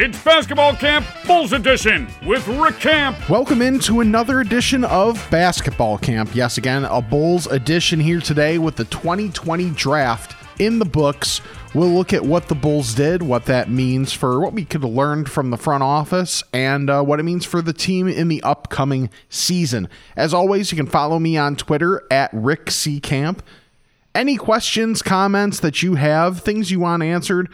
It's Basketball Camp Bulls Edition with Rick Camp. Welcome into another edition of Basketball Camp. Yes, again, a Bulls edition here today with the 2020 draft in the books. We'll look at what the Bulls did, what that means for what we could have learned from the front office, and what it means for the team in the upcoming season. As always, you can follow me on Twitter at Rick C. Camp. Any questions, comments that you have, things you want answered,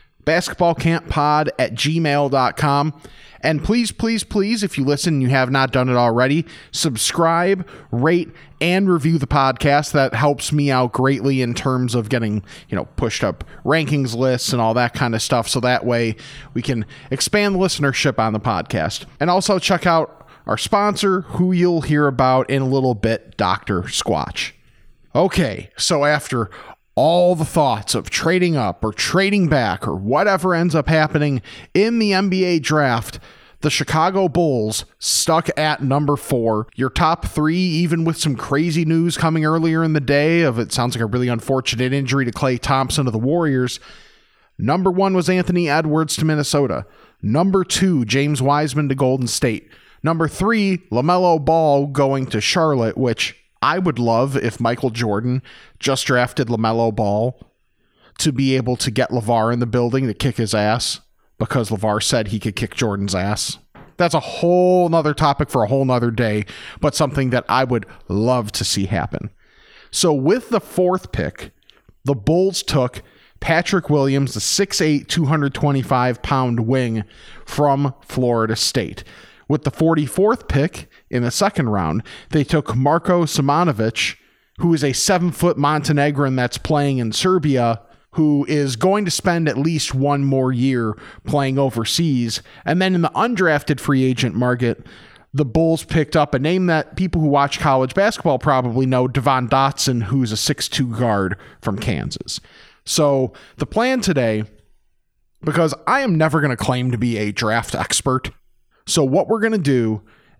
basketballcamppod@gmail.com. And please, if you listen and you have not done it already, subscribe, rate, and review the podcast. That helps me out greatly in terms of getting, pushed up rankings lists and all that kind of stuff. So that way we can expand listenership on the podcast. And also check out our sponsor, who you'll hear about in a little bit, Dr. Squatch. Okay, so after all the thoughts of trading up or trading back or whatever ends up happening in the NBA draft, the Chicago Bulls stuck at number 4. Your top 3, even with some crazy news coming earlier in the day of it sounds like a really unfortunate injury to Klay Thompson of the Warriors. Number 1 was Anthony Edwards to Minnesota. Number 2, James Wiseman to Golden State. Number 3, LaMelo Ball going to Charlotte, which I would love if Michael Jordan just drafted LaMelo Ball to be able to get LeVar in the building to kick his ass because LeVar said he could kick Jordan's ass. That's a whole nother topic for a whole nother day, but something that I would love to see happen. So with the 4th pick, the Bulls took Patrick Williams, the 6'8", 225-pound wing from Florida State. With the 44th pick in the second round, they took Marko Simonovic, who is a 7-foot Montenegrin that's playing in Serbia, who is going to spend at least one more year playing overseas. And then in the undrafted free agent market, the Bulls picked up a name that people who watch college basketball probably know, Devon Dotson, who's a 6'2" guard from Kansas. So the plan today, because I am never going to claim to be a draft expert, so what we're going to do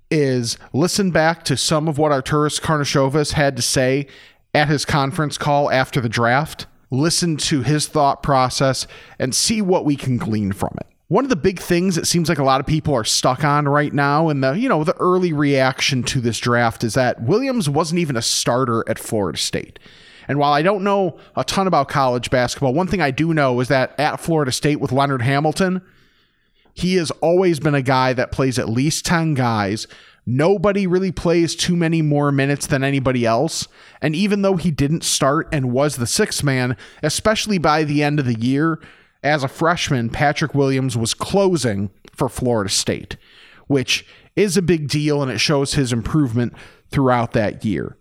is listen back to some of what Arturas Karnisovas had to say at his conference call after the draft, listen to his thought process, and see what we can glean from it. One of the big things it seems like a lot of people are stuck on right now in the early reaction to this draft is that Williams wasn't even a starter at Florida State. And while I don't know a ton about college basketball, one thing I do know is that at Florida State with Leonard Hamilton, he has always been a guy that plays at least 10 guys. Nobody really plays too many more minutes than anybody else. And even though he didn't start and was the 6th man, especially by the end of the year, as a freshman, Patrick Williams was closing for Florida State, which is a big deal, and it shows his improvement throughout that year.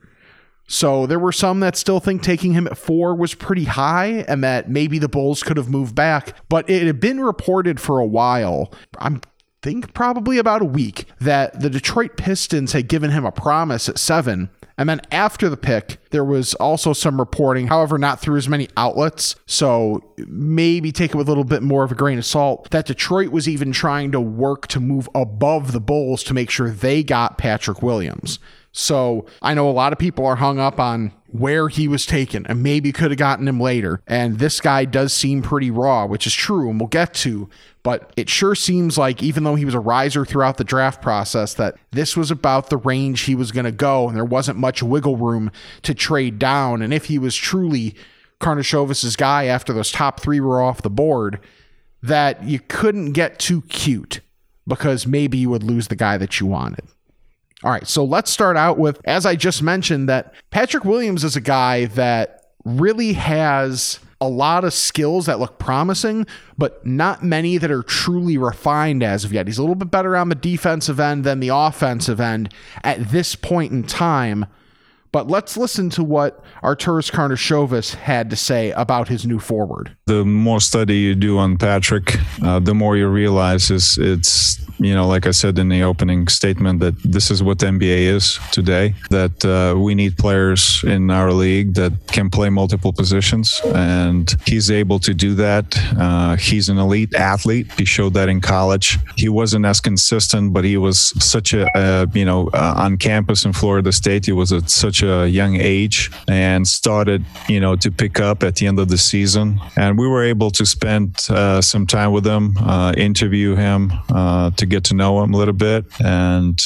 So there were some that still think taking him at 4 was pretty high and that maybe the Bulls could have moved back. But it had been reported for a while, I think probably about a week, that the Detroit Pistons had given him a promise at 7. And then after the pick, there was also some reporting, however, not through as many outlets, so maybe take it with a little bit more of a grain of salt, that Detroit was even trying to work to move above the Bulls to make sure they got Patrick Williams. So I know a lot of people are hung up on where he was taken and maybe could have gotten him later. And this guy does seem pretty raw, which is true, and we'll get to. But it sure seems like even though he was a riser throughout the draft process, that this was about the range he was going to go, and there wasn't much wiggle room to trade down. And if he was truly Karnisovas' guy after those top 3 were off the board, that you couldn't get too cute because maybe you would lose the guy that you wanted. All right, so let's start out with, as I just mentioned, that Patrick Williams is a guy that really has a lot of skills that look promising, but not many that are truly refined as of yet. He's a little bit better on the defensive end than the offensive end at this point in time. But let's listen to what Arturas Karnisovas had to say about his new forward. The more study you do on Patrick, the more you realize it's like I said in the opening statement, that this is what the NBA is today, that we need players in our league that can play multiple positions, and he's able to do that. He's an elite athlete. He showed that in college. He wasn't as consistent, but he was such on campus in Florida State, he was at such a young age and started, to pick up at the end of the season. And And we were able to spend some time with him, interview him, to get to know him a little bit. And,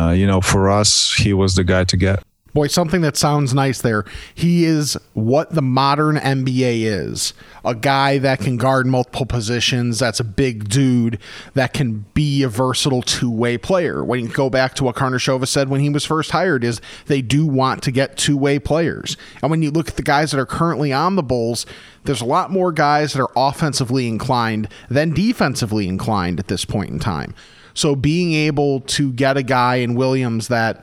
for us, he was the guy to get. Boy, something that sounds nice there. He is what the modern NBA is. A guy that can guard multiple positions, that's a big dude, that can be a versatile two-way player. When you go back to what Karnisovas said when he was first hired, is they do want to get two-way players. And when you look at the guys that are currently on the Bulls, there's a lot more guys that are offensively inclined than defensively inclined at this point in time. So being able to get a guy in Williams that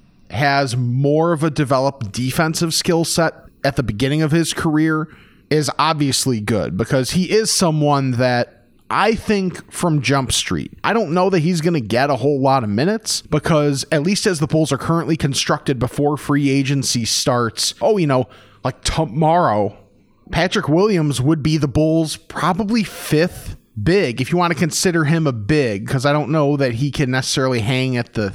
has more of a developed defensive skill set at the beginning of his career is obviously good, because he is someone that I think from Jump Street, I don't know that he's going to get a whole lot of minutes, because at least as the Bulls are currently constructed before free agency starts, like tomorrow, Patrick Williams would be the Bulls' probably fifth big, if you want to consider him a big, because I don't know that he can necessarily hang at the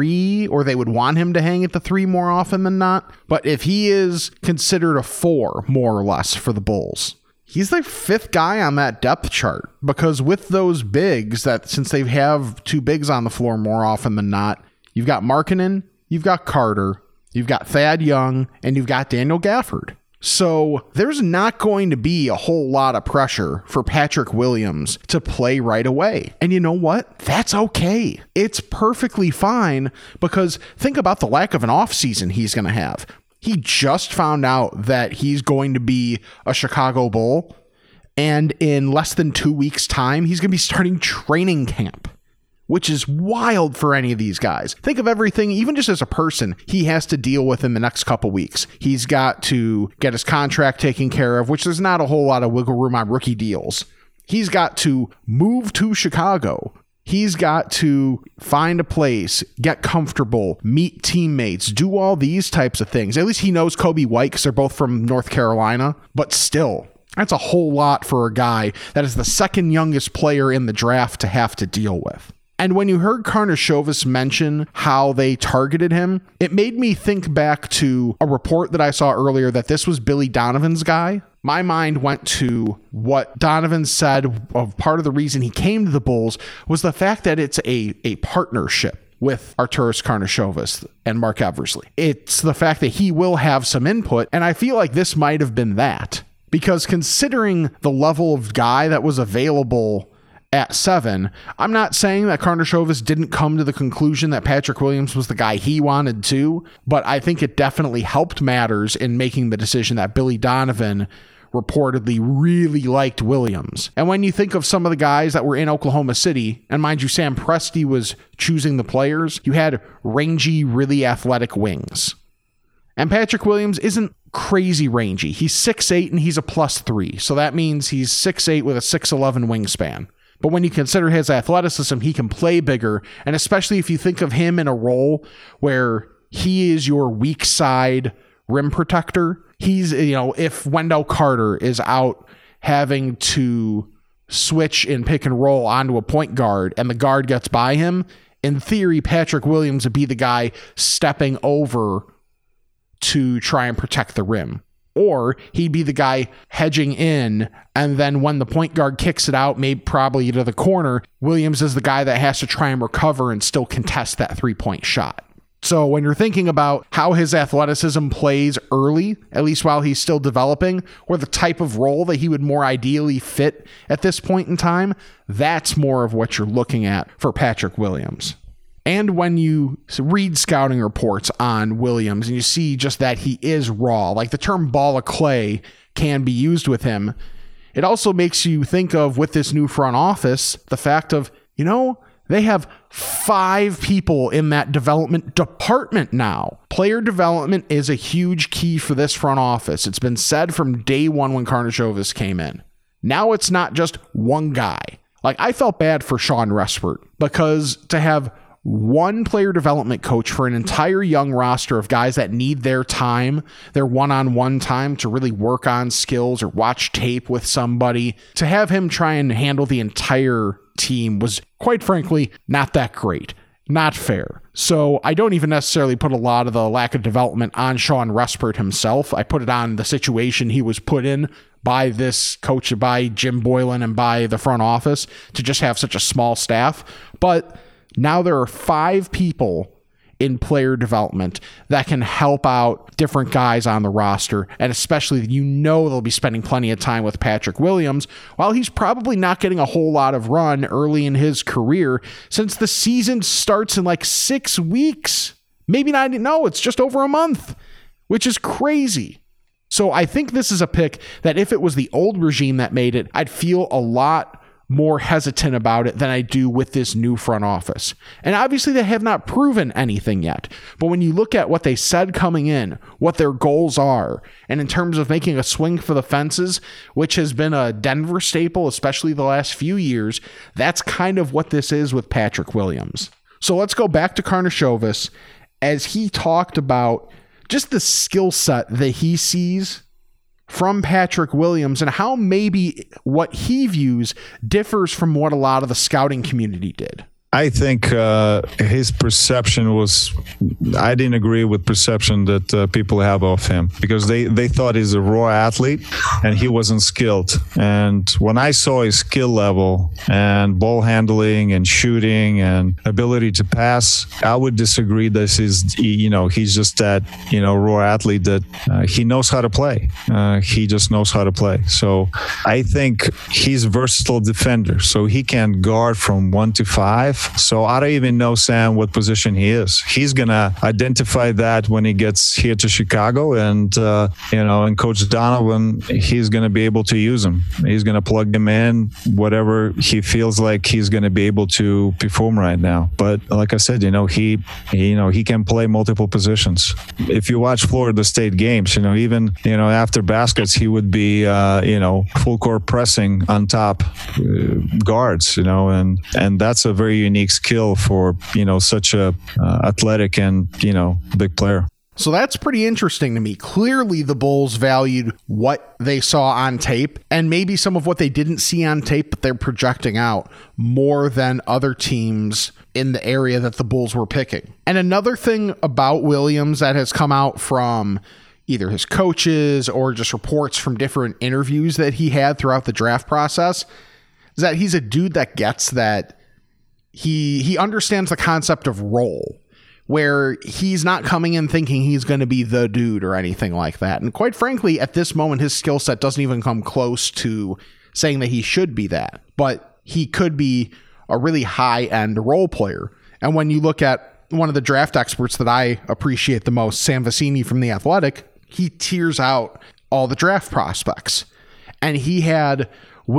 3, or they would want him to hang at the 3 more often than not. But if he is considered a 4, more or less, for the Bulls, he's the 5th guy on that depth chart, because with those bigs, that since they have 2 bigs on the floor more often than not, you've got Markkanen, you've got Carter, you've got Thad Young, and you've got Daniel Gafford. So there's not going to be a whole lot of pressure for Patrick Williams to play right away. And you know what? That's okay. It's perfectly fine, because think about the lack of an offseason he's going to have. He just found out that he's going to be a Chicago Bull, and in less than 2 weeks' time, he's going to be starting training camp, which is wild for any of these guys. Think of everything, even just as a person, he has to deal with in the next couple weeks. He's got to get his contract taken care of, which there's not a whole lot of wiggle room on rookie deals. He's got to move to Chicago. He's got to find a place, get comfortable, meet teammates, do all these types of things. At least he knows Kobe White, because they're both from North Carolina, but still, that's a whole lot for a guy that is the second youngest player in the draft to have to deal with. And when you heard Karnisovas mention how they targeted him, it made me think back to a report that I saw earlier that this was Billy Donovan's guy. My mind went to what Donovan said of part of the reason he came to the Bulls was the fact that it's a partnership with Arturas Karnisovas and Mark Eversley. It's the fact that he will have some input, and I feel like this might have been that. Because considering the level of guy that was available at 7, I'm not saying that Karnisovas didn't come to the conclusion that Patrick Williams was the guy he wanted to, but I think it definitely helped matters in making the decision that Billy Donovan reportedly really liked Williams. And when you think of some of the guys that were in Oklahoma City, and mind you, Sam Presti was choosing the players, you had rangy, really athletic wings. And Patrick Williams isn't crazy rangy. He's 6'8", and he's a +3, so that means he's 6'8" with a 6'11" wingspan. But when you consider his athleticism, he can play bigger, and especially if you think of him in a role where he is your weak side rim protector, he's, if Wendell Carter is out having to switch in pick and roll onto a point guard and the guard gets by him, in theory, Patrick Williams would be the guy stepping over to try and protect the rim. Or he'd be the guy hedging in, and then when the point guard kicks it out, maybe probably to the corner, Williams is the guy that has to try and recover and still contest that 3-point shot. So when you're thinking about how his athleticism plays early, at least while he's still developing, or the type of role that he would more ideally fit at this point in time, that's more of what you're looking at for Patrick Williams. And when you read scouting reports on Williams and you see just that he is raw, like the term ball of clay can be used with him, it also makes you think of, with this new front office, the fact of, they have 5 people in that development department now. Player development is a huge key for this front office. It's been said from day one when Karnisovas came in. Now it's not just one guy. Like, I felt bad for Sean Respert, because to have one player development coach for an entire young roster of guys that need their time, their one-on-one time to really work on skills or watch tape with somebody, to have him try and handle the entire team was, quite frankly, not that great. Not fair. So I don't even necessarily put a lot of the lack of development on Sean Respert himself. I put it on the situation he was put in by this coach, by Jim Boylan and by the front office to just have such a small staff. But now there are 5 people in player development that can help out different guys on the roster. And especially, they'll be spending plenty of time with Patrick Williams while he's probably not getting a whole lot of run early in his career since the season starts in like 6 weeks. Maybe not. No, it's just over a month, which is crazy. So I think this is a pick that if it was the old regime that made it, I'd feel a lot more hesitant about it than I do with this new front office. And obviously they have not proven anything yet. But when you look at what they said coming in, what their goals are, and in terms of making a swing for the fences, which has been a Denver staple, especially the last few years, that's kind of what this is with Patrick Williams. So let's go back to Karnisovas as he talked about just the skill set that he sees from Patrick Williams and how maybe what he views differs from what a lot of the scouting community did. I think his perception was, I didn't agree with perception that people have of him because they thought he's a raw athlete and he wasn't skilled. And when I saw his skill level and ball handling and shooting and ability to pass, I would disagree that he's just that, raw athlete that he knows how to play. He just knows how to play. So I think he's a versatile defender. So he can guard from 1 to 5. So I don't even know, Sam, what position he is. He's going to identify that when he gets here to Chicago. And, and Coach Donovan, he's going to be able to use him. He's going to plug him in, whatever he feels like he's going to be able to perform right now. But like I said, he can play multiple positions. If you watch Florida State games, even, after baskets, he would be, full court pressing on top guards, and that's a very unique skill for such a athletic and big player. So that's pretty interesting to me. Clearly the Bulls valued what they saw on tape and maybe some of what they didn't see on tape, but they're projecting out more than other teams in the area that the Bulls were picking. And another thing about Williams that has come out from either his coaches or just reports from different interviews that he had throughout the draft process is that he's a dude that gets that he understands the concept of role, where he's not coming in thinking he's going to be the dude or anything like that. And quite frankly, at this moment, his skill set doesn't even come close to saying that he should be that, but he could be a really high-end role player. And when you look at one of the draft experts that I appreciate the most, Sam Vecini from The Athletic, he tiers out all the draft prospects. And he's had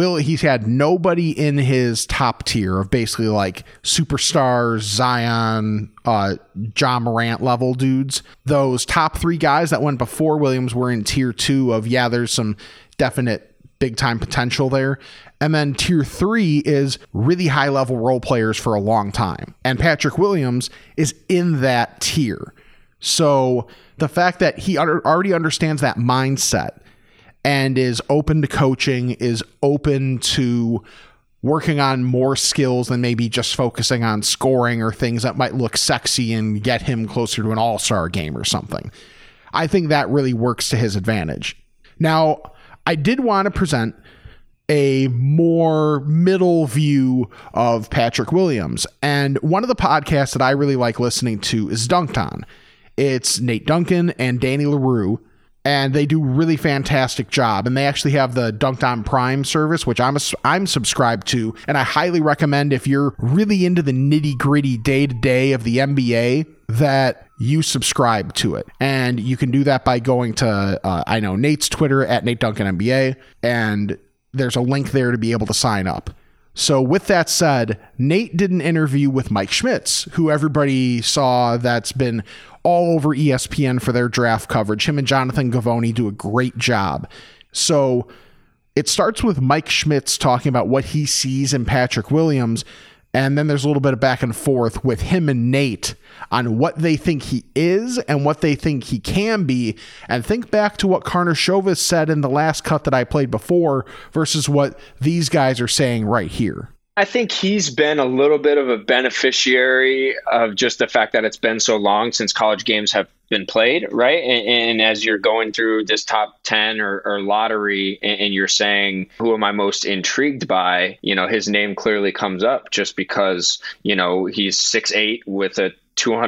nobody in his top tier of basically like superstars, Zion, John Morant level dudes. Those top 3 guys that went before Williams were in tier 2 of, there's some definite big time potential there. And then tier 3 is really high level role players for a long time. And Patrick Williams is in that tier. So the fact that he already understands that mindset and is open to coaching, is open to working on more skills than maybe just focusing on scoring or things that might look sexy and get him closer to an all-star game or something. I think that really works to his advantage. Now, I did want to present a more middle view of Patrick Williams. And one of the podcasts that I really like listening to is Dunked On. It's Nate Duncan and Danny LaRue, and they do a really fantastic job. And they actually have the Dunked On Prime service, which I'm subscribed to. And I highly recommend, if you're really into the nitty-gritty day-to-day of the NBA, that you subscribe to it. And you can do that by going to, Nate's Twitter at Nate Duncan NBA. And there's a link there to be able to sign up. So with that said, Nate did an interview with Mike Schmitz, who everybody saw that's been all over ESPN for their draft coverage. Him and Jonathan Gavoni do a great job. So it starts with Mike Schmitz talking about what he sees in Patrick Williams, and then there's a little bit of back and forth with him and Nate on what they think he is and what they think he can be. And think back to what Karnisovas said in the last cut that I played before versus what these guys are saying right here. I think he's been a little bit of a beneficiary of just the fact that it's been so long since college games have been played, right? And as you're going through this top 10 or lottery and you're saying, who am I most intrigued by? His name clearly comes up just because, he's 6'8" with a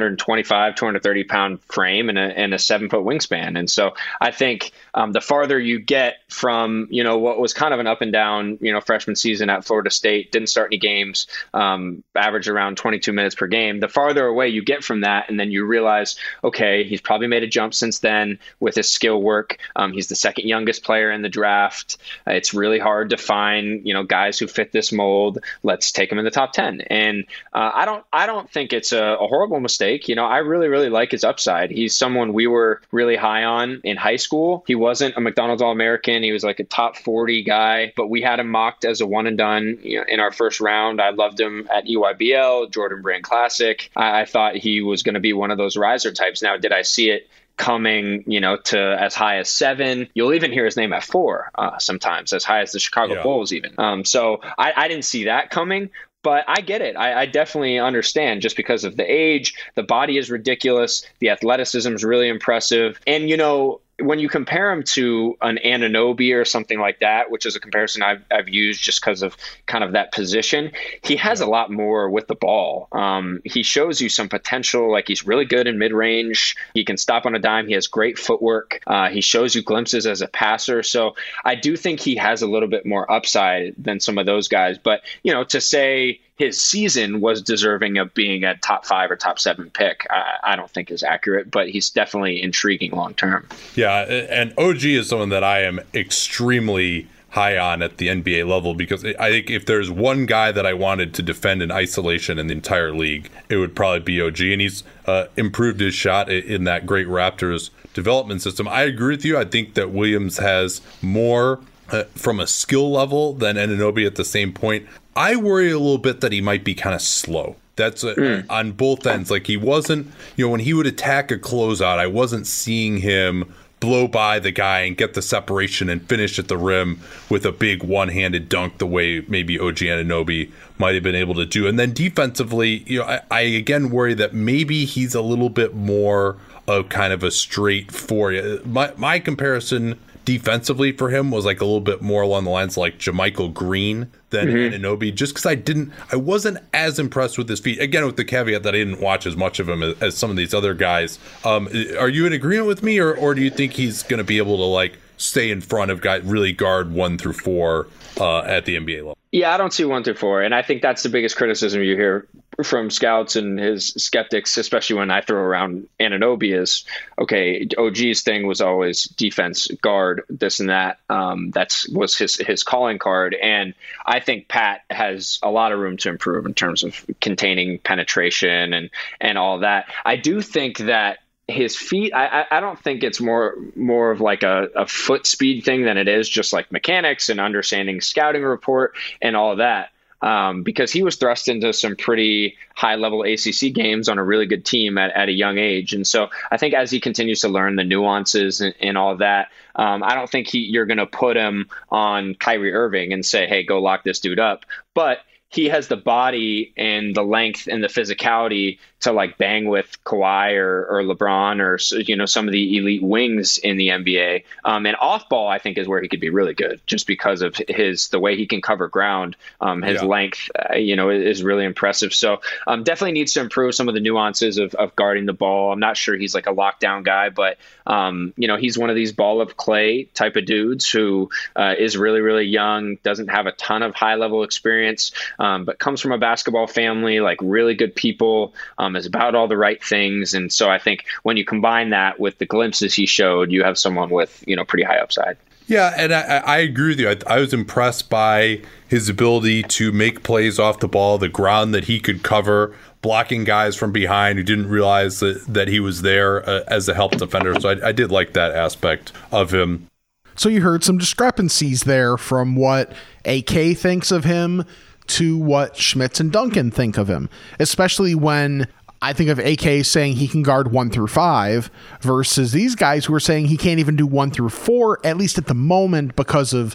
225, 230 pound frame and a 7-foot wingspan. And so I think the farther you get from, what was kind of an up and down, freshman season at Florida State, didn't start any games, averaged around 22 minutes per game. The farther away you get from that, and then you realize, okay, he's probably made a jump since then with his skill work. He's the second youngest player in the draft. It's really hard to find, guys who fit this mold. Let's take him in the top 10. And I don't think it's a horrible mistake. I really, really like his upside. He's someone we were really high on in high school. He wasn't a McDonald's All-American. He was like a top 40 guy, but we had him mocked as a one and done in our first round. I loved him at EYBL, Jordan Brand Classic. I thought he was going to be one of those riser types. Now, did I see it coming, to as high as 7? You'll even hear his name at 4 sometimes, as high as the Chicago Bulls even. So I didn't see that coming. But I get it. I definitely understand just because of the age. The body is ridiculous. The athleticism is really impressive. And, when you compare him to an Anunoby or something like that, which is a comparison I've used just because of kind of that position, he has a lot more with the ball. He shows you some potential, like he's really good in mid-range. He can stop on a dime. He has great footwork. He shows you glimpses as a passer. So I do think he has a little bit more upside than some of those guys. But, to say his season was deserving of being a top 5 or top 7 pick, I don't think is accurate, but he's definitely intriguing long term. Yeah, and OG is someone that I am extremely high on at the NBA level, because I think if there's one guy that I wanted to defend in isolation in the entire league, it would probably be OG, and he's improved his shot in that great Raptors development system. I agree with you. I think that Williams has more from a skill level than Anunoby at the same point. I worry a little bit that he might be kind of slow. That's on both ends. Like, he wasn't, when he would attack a closeout, I wasn't seeing him blow by the guy and get the separation and finish at the rim with a big one-handed dunk the way maybe OG Anunoby might have been able to do. And then defensively, I again worry that maybe he's a little bit more of kind of a straight 4. My comparison defensively for him was like a little bit more along the lines like JaMychal Green than Anunoby, just because I wasn't as impressed with his feet. Again, with the caveat that I didn't watch as much of him as some of these other guys. Are you in agreement with me, or do you think he's going to be able to stay in front of guys, really guard 1 through 4 at the NBA level? Yeah, I don't see 1 through 4, and I think that's the biggest criticism you hear from scouts and his skeptics, especially when I throw around Anunoby, is, okay, OG's thing was always defense, guard, this and that. Was his calling card, and I think Pat has a lot of room to improve in terms of containing penetration and all that. I do think that his feet, I don't think it's more of like a foot speed thing than it is just like mechanics and understanding scouting report and all of that. Because he was thrust into some pretty high-level ACC games on a really good team at a young age. And so I think as he continues to learn the nuances and all of that, I don't think you're going to put him on Kyrie Irving and say, hey, go lock this dude up. But he has the body and the length and the physicality to bang with Kawhi or LeBron or some of the elite wings in the NBA. And off ball, I think, is where he could be really good, just because of the way he can cover ground. His length, is really impressive. So definitely needs to improve some of the nuances of guarding the ball. I'm not sure he's like a lockdown guy, but he's one of these ball of clay type of dudes who is really, really young, doesn't have a ton of high level experience, but comes from a basketball family, like really good people, is about all the right things. And so I think when you combine that with the glimpses he showed, you have someone with, pretty high upside. Yeah, and I agree with you. I was impressed by his ability to make plays off the ball, the ground that he could cover, blocking guys from behind who didn't realize that he was there as a help defender. So I did like that aspect of him. So you heard some discrepancies there from what AK thinks of him to what Schmitz and Duncan think of him, especially when I think of AK saying he can guard 1 through 5 versus these guys who are saying he can't even do 1 through 4, at least at the moment, because of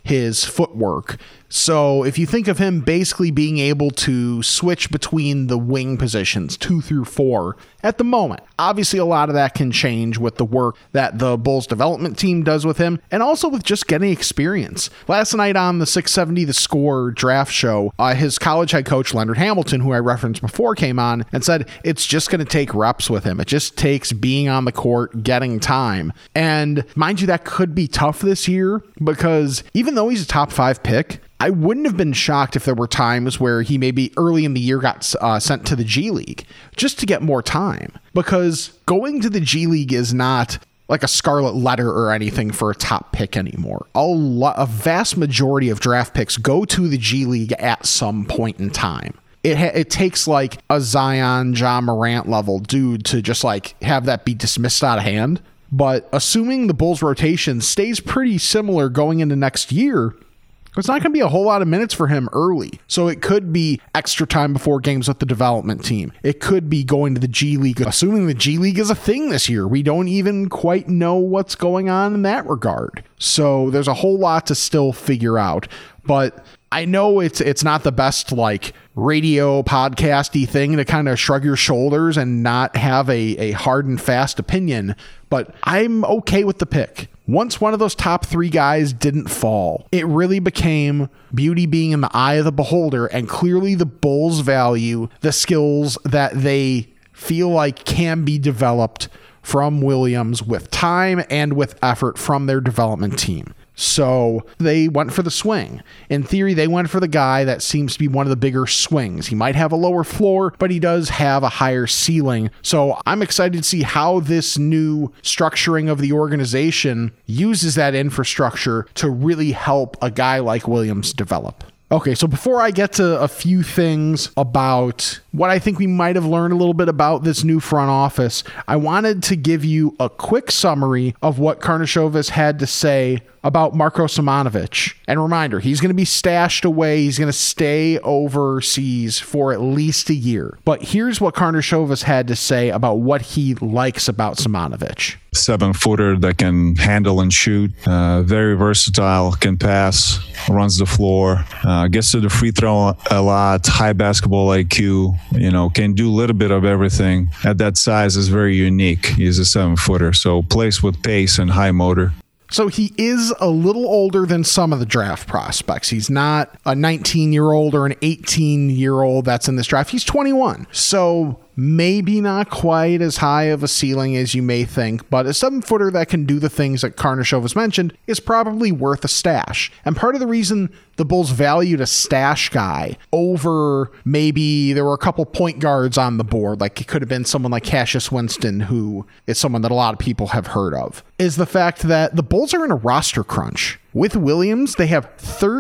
his footwork. So if you think of him basically being able to switch between the wing positions 2 through 4 at the moment, obviously a lot of that can change with the work that the Bulls development team does with him, and also with just getting experience. Last night on the 670 The Score draft show, his college head coach Leonard Hamilton, who I referenced before, came on and said it's just going to take reps with him. It just takes being on the court, getting time. And mind you, that could be tough this year, because even though he's a top 5 pick, I wouldn't have been shocked if there were times where he maybe early in the year got sent to the G League just to get more time, because going to the G League is not like a scarlet letter or anything for a top pick anymore. A vast majority of draft picks go to the G League at some point in time. It takes like a Zion, Ja Morant level dude to just like have that be dismissed out of hand. But assuming the Bulls rotation stays pretty similar going into next year, it's not going to be a whole lot of minutes for him early. So it could be extra time before games with the development team. It could be going to the G League, assuming the G League is a thing this year. We don't even quite know what's going on in that regard. So there's a whole lot to still figure out. But I know it's not the best like radio podcasty thing to kind of shrug your shoulders and not have a hard and fast opinion, but I'm okay with the pick. Once one of those top 3 guys didn't fall, it really became beauty being in the eye of the beholder, and clearly the Bulls value the skills that they feel like can be developed from Williams with time and with effort from their development team. So they went for the swing. In theory, they went for the guy that seems to be one of the bigger swings. He might have a lower floor, but he does have a higher ceiling. So I'm excited to see how this new structuring of the organization uses that infrastructure to really help a guy like Williams develop. Okay, so before I get to a few things about what I think we might have learned a little bit about this new front office, I wanted to give you a quick summary of what Karnisovas had to say about Marko Simonovic. And reminder, he's going to be stashed away. He's going to stay overseas for at least a year. But here's what Karnisovas had to say about what he likes about Simonovic. 7-footer that can handle and shoot, very versatile, can pass, runs the floor, gets to the free throw a lot, high basketball IQ, can do a little bit of everything. At that size is very unique. He's a 7-footer, so plays with pace and high motor. So he is a little older than some of the draft prospects. He's not a 19-year-old or an 18-year-old that's in this draft. He's 21. So maybe not quite as high of a ceiling as you may think, but a 7-footer that can do the things that Karnisovas mentioned is probably worth a stash. And part of the reason the Bulls valued a stash guy over maybe there were a couple point guards on the board, like it could have been someone like Cassius Winston, who is someone that a lot of people have heard of, is the fact that the Bulls are in a roster crunch. With Williams, they have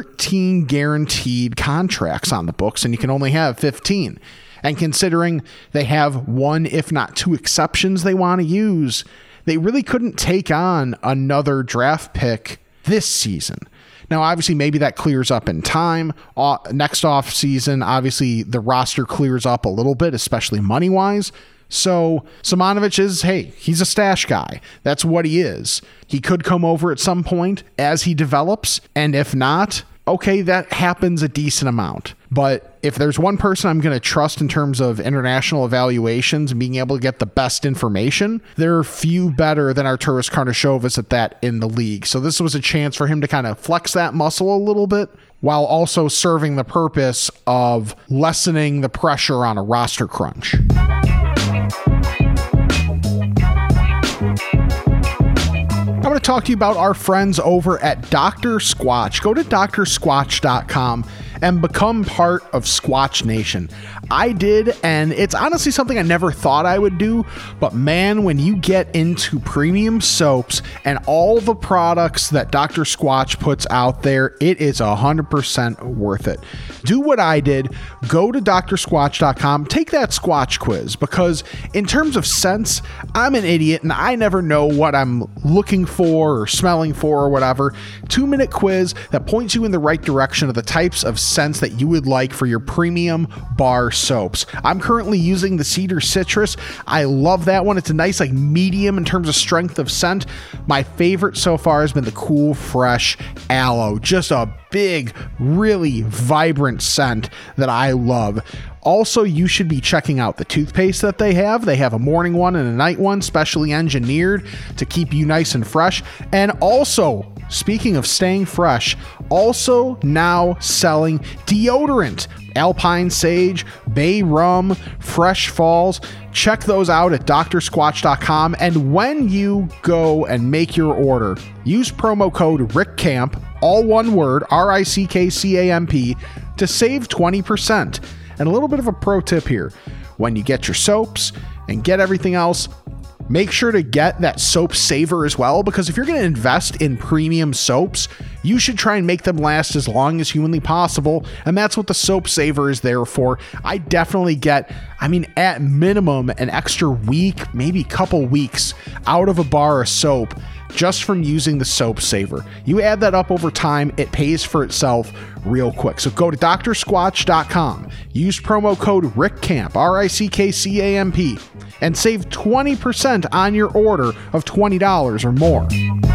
13 guaranteed contracts on the books, and you can only have 15. And considering they have 1, if not 2 exceptions they want to use, they really couldn't take on another draft pick this season. Now, obviously, maybe that clears up in time. Next off season, obviously, the roster clears up a little bit, especially money-wise. So Simonovic he's a stash guy. That's what he is. He could come over at some point as he develops, and if not, okay, that happens a decent amount. But if there's one person I'm going to trust in terms of international evaluations and being able to get the best information, there are few better than Arturas Karnisovas at that in the league. So this was a chance for him to kind of flex that muscle a little bit while also serving the purpose of lessening the pressure on a roster crunch. I want to talk to you about our friends over at Dr. Squatch. Go to drsquatch.com and become part of Squatch Nation. I did, and it's honestly something I never thought I would do, but man, when you get into premium soaps and all the products that Dr. Squatch puts out there, it is 100% worth it. Do what I did. Go to drsquatch.com, take that Squatch quiz, because in terms of scents, I'm an idiot and I never know what I'm looking for or smelling for or whatever. 2-minute quiz that points you in the right direction of the types of scents that you would like for your premium bar soaps. I'm currently using the Cedar Citrus. I love that one. It's a nice like medium in terms of strength of scent. My favorite so far has been the Cool Fresh Aloe. Just a big, really vibrant scent that I love. Also, you should be checking out the toothpaste that they have. They have a morning one and a night one, specially engineered to keep you nice and fresh. And also, speaking of staying fresh, also now selling deodorant. Alpine Sage, Bay Rum, Fresh Falls. Check those out at drsquatch.com. And when you go and make your order, use promo code RickCamp, all one word, RICKCAMP, to save 20%. And a little bit of a pro tip here. When you get your soaps and get everything else, make sure to get that soap saver as well, because if you're going to invest in premium soaps, you should try and make them last as long as humanly possible. And that's what the soap saver is there for. I definitely get, at minimum, an extra week, maybe couple weeks out of a bar of soap just from using the soap saver. You add that up over time, it pays for itself real quick. So go to drsquatch.com, use promo code RickCamp, RICKCAMP, and save 20% on your order of $20 or more.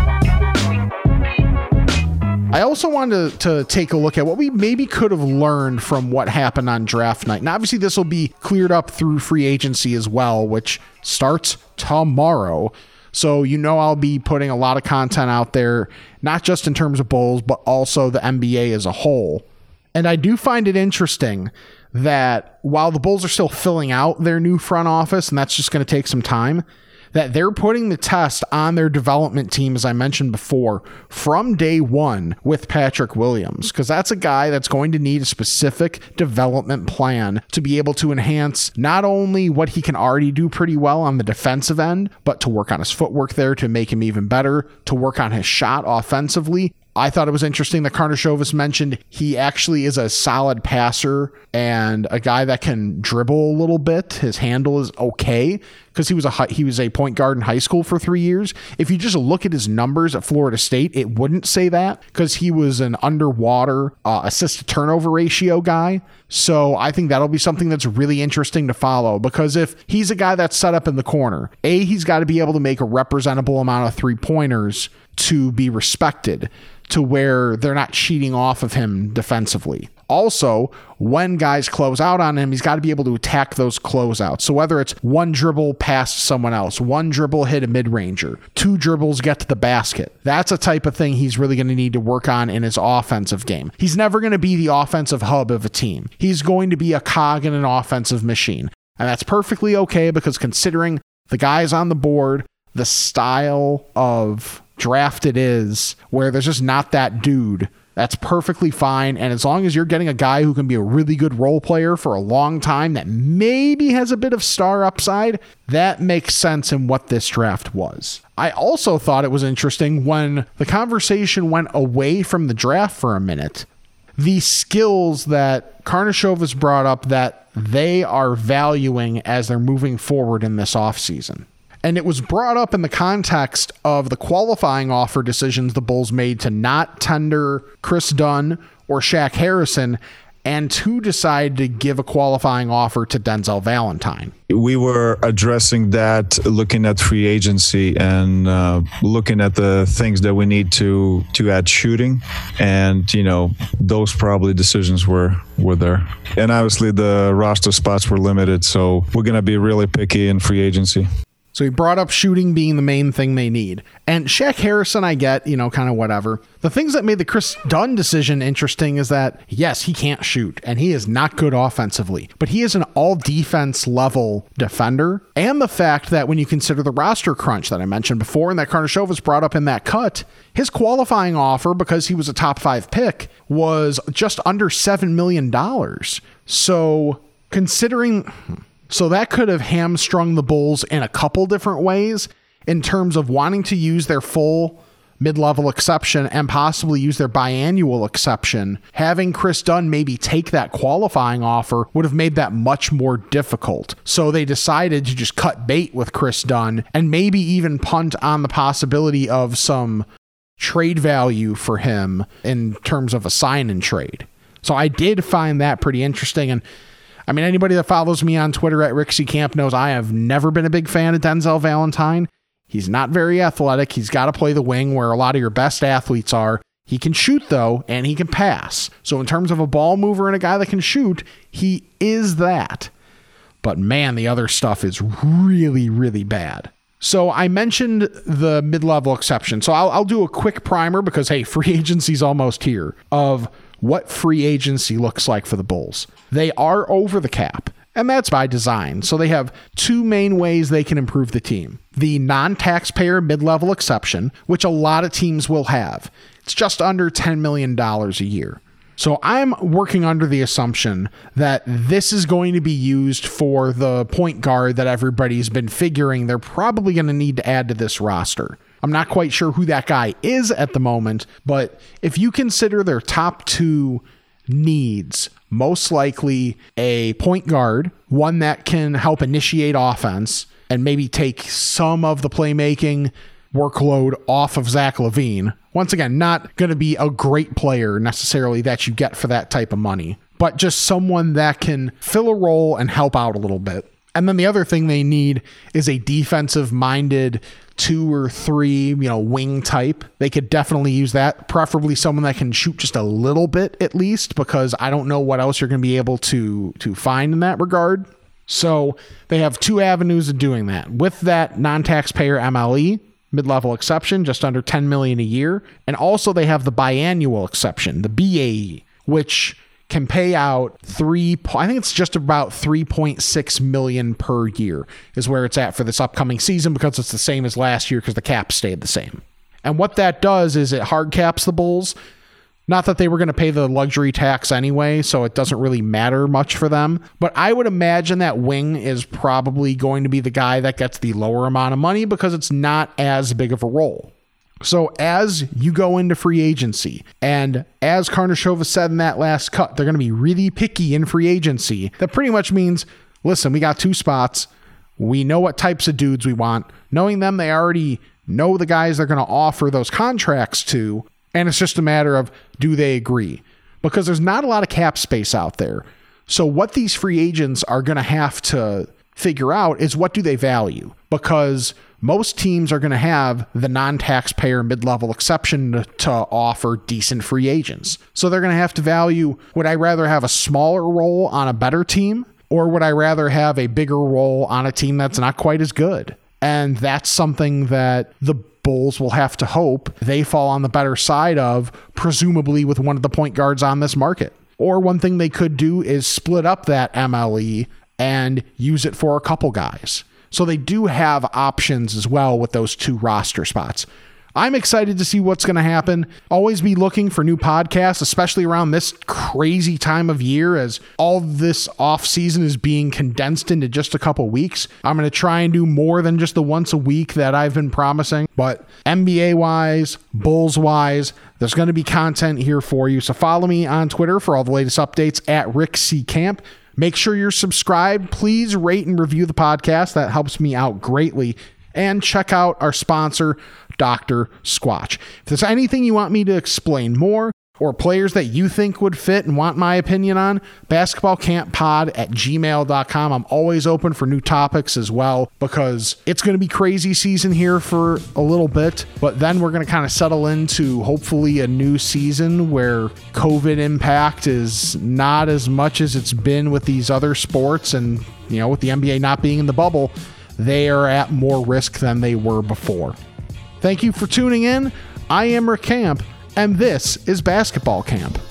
I also wanted to take a look at what we maybe could have learned from what happened on draft night. And obviously this will be cleared up through free agency as well, which starts tomorrow. So I'll be putting a lot of content out there, not just in terms of Bulls, but also the NBA as a whole. And I do find it interesting that while the Bulls are still filling out their new front office, and that's just going to take some time, that they're putting the test on their development team, as I mentioned before, from day one with Patrick Williams, because that's a guy that's going to need a specific development plan to be able to enhance not only what he can already do pretty well on the defensive end, but to work on his footwork there to make him even better, to work on his shot offensively. I thought it was interesting that Karnisovas mentioned he actually is a solid passer and a guy that can dribble a little bit. His handle is okay because he was a point guard in high school for 3 years. If you just look at his numbers at Florida State, it wouldn't say that because he was an underwater assist to turnover ratio guy. So I think that'll be something that's really interesting to follow, because if he's a guy that's set up in the corner, he's got to be able to make a representable amount of 3-pointers to be respected, to where they're not cheating off of him defensively. Also, when guys close out on him, he's got to be able to attack those closeouts. So whether it's one dribble past someone else, one dribble hit a mid-ranger, 2 dribbles get to the basket, that's a type of thing he's really going to need to work on in his offensive game. He's never going to be the offensive hub of a team. He's going to be a cog in an offensive machine. And that's perfectly okay, because considering the guys on the board, the style of draft it is, where there's just not that dude, that's perfectly fine. And as long as you're getting a guy who can be a really good role player for a long time that maybe has a bit of star upside, that makes sense in what this draft was. I also thought it was interesting when the conversation went away from the draft for a minute, the skills that Karnisovas brought up that they are valuing as they're moving forward in this offseason. And it was brought up in the context of the qualifying offer decisions the Bulls made to not tender Chris Dunn or Shaq Harrison, and to decide to give a qualifying offer to Denzel Valentine. We were addressing that, looking at free agency and looking at the things that we need to add shooting. And, those probably decisions were there. And obviously the roster spots were limited, so we're going to be really picky in free agency. So he brought up shooting being the main thing they need. And Shaq Harrison, I get, kind of whatever. The things that made the Chris Dunn decision interesting is that, yes, he can't shoot, and he is not good offensively, but he is an all-defense level defender. And the fact that when you consider the roster crunch that I mentioned before and that Karnisovas brought up in that cut, his qualifying offer, because he was a top 5 pick, was just under $7 million. So considering... So that could have hamstrung the Bulls in a couple different ways in terms of wanting to use their full mid-level exception and possibly use their biannual exception. Having Chris Dunn maybe take that qualifying offer would have made that much more difficult. So they decided to just cut bait with Chris Dunn and maybe even punt on the possibility of some trade value for him in terms of a sign and trade. So I did find that pretty interesting. And I mean, anybody that follows me on Twitter at Rick C. Camp knows I have never been a big fan of Denzel Valentine. He's not very athletic. He's got to play the wing where a lot of your best athletes are. He can shoot, though, and he can pass. So in terms of a ball mover and a guy that can shoot, he is that. But man, the other stuff is really, really bad. So I mentioned the mid-level exception. So I'll do a quick primer because, hey, free agency's almost here, of what free agency looks like for the Bulls. They are over the cap, and that's by design. So they have two main ways they can improve the team. The non-taxpayer mid-level exception, which a lot of teams will have. It's just under $10 million a year. So I'm working under the assumption that this is going to be used for the point guard that everybody's been figuring they're probably going to need to add to this roster. I'm not quite sure who that guy is at the moment, but if you consider their top two needs, most likely a point guard, one that can help initiate offense and maybe take some of the playmaking workload off of Zach LaVine. Once again, not going to be a great player necessarily that you get for that type of money, but just someone that can fill a role and help out a little bit. And then the other thing they need is a defensive-minded 2 or 3, wing type. They could definitely use that, preferably someone that can shoot just a little bit at least, because I don't know what else you're going to be able to find in that regard. So they have two avenues of doing that. With that non-taxpayer MLE, mid-level exception, just under $10 million a year. And also they have the biannual exception, the BAE, which can pay out I think it's just about $3.6 million per year is where it's at for this upcoming season, because it's the same as last year because the cap stayed the same. And what that does is it hard caps the Bulls. Not that they were going to pay the luxury tax anyway, so it doesn't really matter much for them. But I would imagine that wing is probably going to be the guy that gets the lower amount of money because it's not as big of a role. So as you go into free agency, and as Karnišovas said in that last cut, they're going to be really picky in free agency. That pretty much means, listen, we got 2 spots. We know what types of dudes we want. Knowing them, they already know the guys they're going to offer those contracts to. And it's just a matter of, do they agree? Because there's not a lot of cap space out there. So what these free agents are going to have to figure out is, what do they value? Because most teams are going to have the non-taxpayer mid-level exception to offer decent free agents. So they're going to have to value, would I rather have a smaller role on a better team, or would I rather have a bigger role on a team that's not quite as good? And that's something that the Bulls will have to hope they fall on the better side of, presumably with one of the point guards on this market. Or one thing they could do is split up that MLE and use it for a couple guys. So they do have options as well with those 2 roster spots. I'm excited to see what's going to happen. Always be looking for new podcasts, especially around this crazy time of year as all this off season is being condensed into just a couple weeks. I'm going to try and do more than just the once a week that I've been promising, but NBA wise, Bulls wise, there's going to be content here for you. So follow me on Twitter for all the latest updates at Rick C. Camp. Make sure you're subscribed. Please rate and review the podcast. That helps me out greatly. And check out our sponsor, Dr. Squatch. If there's anything you want me to explain more, or players that you think would fit and want my opinion on, basketballcamppod@gmail.com. I'm always open for new topics as well, because it's going to be crazy season here for a little bit, but then we're going to kind of settle into hopefully a new season where COVID impact is not as much as it's been with these other sports. And, with the NBA not being in the bubble, they are at more risk than they were before. Thank you for tuning in. I am Rick Camp, and this is Basketball Camp.